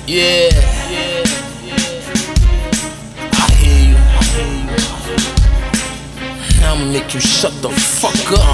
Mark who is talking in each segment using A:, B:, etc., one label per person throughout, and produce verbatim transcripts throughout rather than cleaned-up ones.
A: Yeah, yeah, yeah. I hear you. I hear you. Now I'ma make you shut the fuck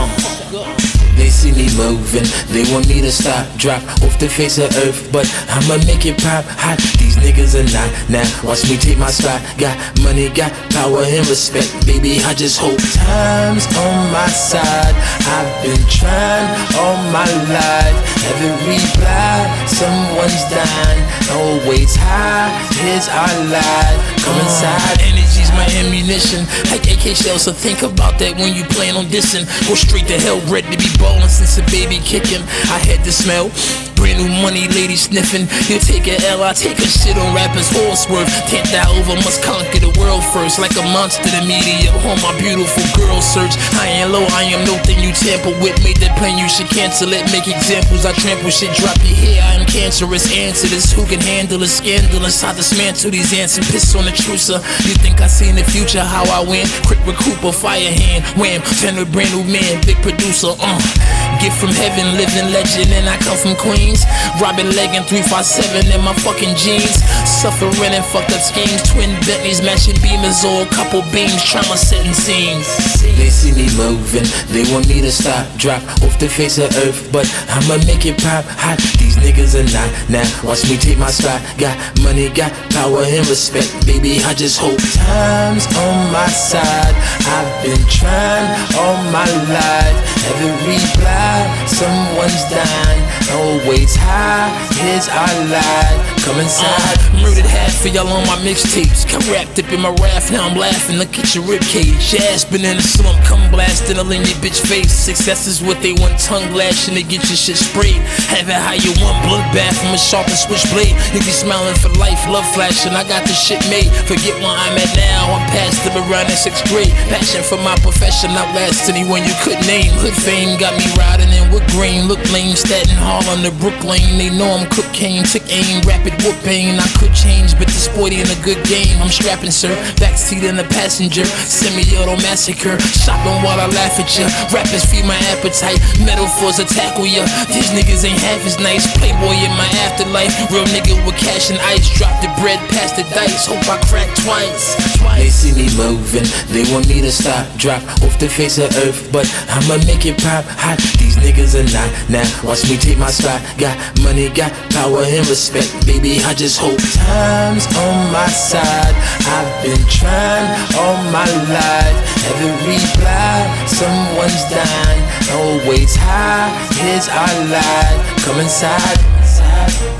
A: up. They see me moving, they want me to stop, drop off the face of earth, but I'ma make it pop hot. These niggas are not, now watch me take my spot. Got money, got power and respect, baby, I just hope time's on my side. I've been trying all my life, every block, someone's dying. Always high, here's our life, come inside. Energy's my ammunition, like A K shells, so think about that when you plan on dissing. Go straight to hell, ready to be ballin' since a baby kicking. I had the smell, brand new money, lady sniffing. You take a L, I take a shit on rappers' horse worth. Can't die over, must conquer the world first. Like a monster, the media on my beautiful girl search. I ain't low, I am no thing you tamper with. Made that plan, you should cancel it. Make examples, I trample shit, drop your hair. I am cancerous, answer this. Who can handle it? Scandalous, I dismantle these ants and piss on the trucer. You think I see in the future how I win? Quick recouper, fire hand, wham, turn a brand new man, big producer, uh. Gift from heaven, living legend, and I come from Queens. Robin Leggin, three five seven in my fucking jeans. Suffering and fucked up schemes. Twin Bentleys, matching beamers, or a couple beams. Trauma setting scenes. They see me moving, they want me to stop, drop off the face of earth, but I'ma make it pop hot. These niggas are not, now watch me take my spot. Got money, got power and respect, baby, I just hope time's on my side. I've been trying all my life, every block, someone's dying. Always high, here's our life, come inside. uh, Murdered half of y'all on my mixtapes. Got wrapped up in my wrath, now I'm laughing. Look at your ribcage, your ass been in the slump, come blasting all in your bitch face. Success is what they want, tongue lashing to get your shit sprayed. Have it how you want, bloodbath from a sharpened switchblade. You be smiling for life, love flashing, I got this shit made. Forget where I'm at now, I'm past them around in sixth grade. Passion for my profession, outlast anyone you could name. Hood fame got me riding in with grain. Look lame, Staten Harlem to Brooklyn. They know I'm cocaine, took aim, rapid whoop pain. I could change, but this sporty in a good game. I'm strapping, sir, backseat in the passenger. Semi-auto massacre, shopping while I laugh at ya. Rappers feed my appetite, metaphors to tackle ya. These niggas ain't half as nice. Playboy in my afterlife, real nigga with cash and ice. Drop the bread, pass the dice, hope I crack twice. They see me moving, they want me to stop, drop off the face of earth, but I'ma make it pop hot. These niggas are not, now watch me take my spot. Got money, got power and respect, baby, I just hope time's on my side. I've been trying all my life, every block, someone's dying. Always high, here's our life, come inside.